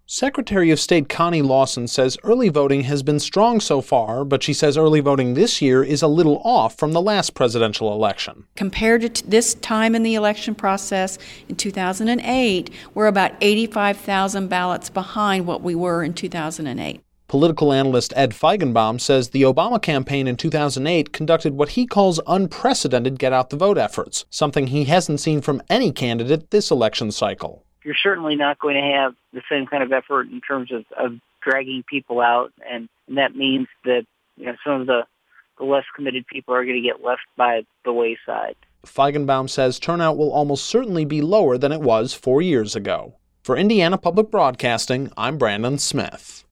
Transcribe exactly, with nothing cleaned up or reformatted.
Secretary of State Connie Lawson says early voting has been strong so far, but she says early voting this year is a little off from the last presidential election. Compared to t- this time in the election process in two thousand eight, we're about eighty-five thousand ballots behind what we were in two thousand eight. Political analyst Ed Feigenbaum says the Obama campaign in two thousand eight conducted what he calls unprecedented get-out-the-vote efforts, something he hasn't seen from any candidate this election cycle. You're certainly not going to have the same kind of effort in terms of, of dragging people out, and, and that means that you know some of the, the less committed people are going to get left by the wayside. Feigenbaum says turnout will almost certainly be lower than it was four years ago. For Indiana Public Broadcasting, I'm Brandon Smith.